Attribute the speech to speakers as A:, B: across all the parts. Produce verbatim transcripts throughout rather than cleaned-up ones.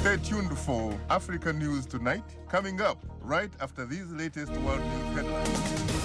A: Stay tuned for Africa News Tonight, coming up right after these latest world news headlines.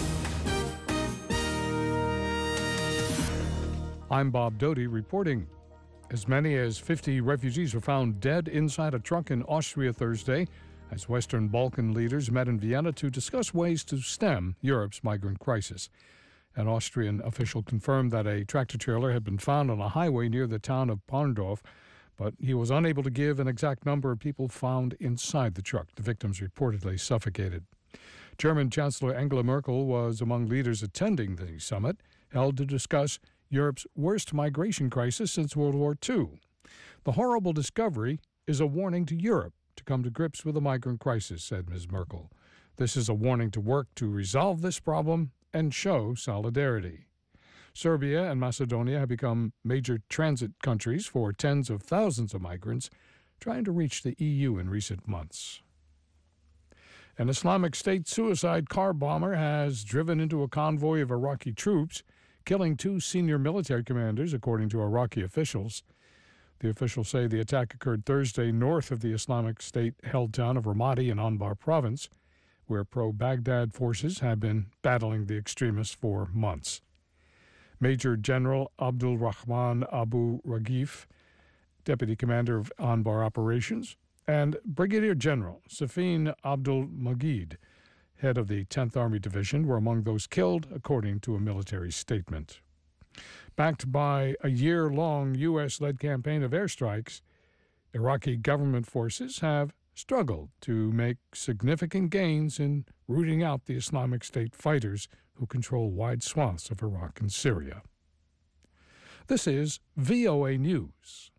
B: I'm Bob Doty reporting. As many as fifty refugees were found dead inside a truck in Austria Thursday as Western Balkan leaders met in Vienna to discuss ways to stem Europe's migrant crisis. An Austrian official confirmed that a tractor-trailer had been found on a highway near the town of Parndorf, but he was unable to give an exact number of people found inside the truck. The victims reportedly suffocated. German Chancellor Angela Merkel was among leaders attending the summit, held to discuss Europe's worst migration crisis since World War Two. The horrible discovery is a warning to Europe to come to grips with the migrant crisis, said Miz Merkel. This is a warning to work to resolve this problem and show solidarity. Serbia and Macedonia have become major transit countries for tens of thousands of migrants trying to reach the E U in recent months. An Islamic State suicide car bomber has driven into a convoy of Iraqi troops, killing two senior military commanders, according to Iraqi officials. The officials say the attack occurred Thursday north of the Islamic State-held town of Ramadi in Anbar province, where pro-Baghdad forces have been battling the extremists for months. Major General Abdul Rahman Abu Ragif, Deputy Commander of Anbar Operations, and Brigadier General Safin Abdul Magid, head of the tenth Army Division, were among those killed, according to a military statement. Backed by a year-long U S-led campaign of airstrikes, Iraqi government forces have struggled to make significant gains in rooting out the Islamic State fighters who control wide swaths of Iraq and Syria. This is V O A News.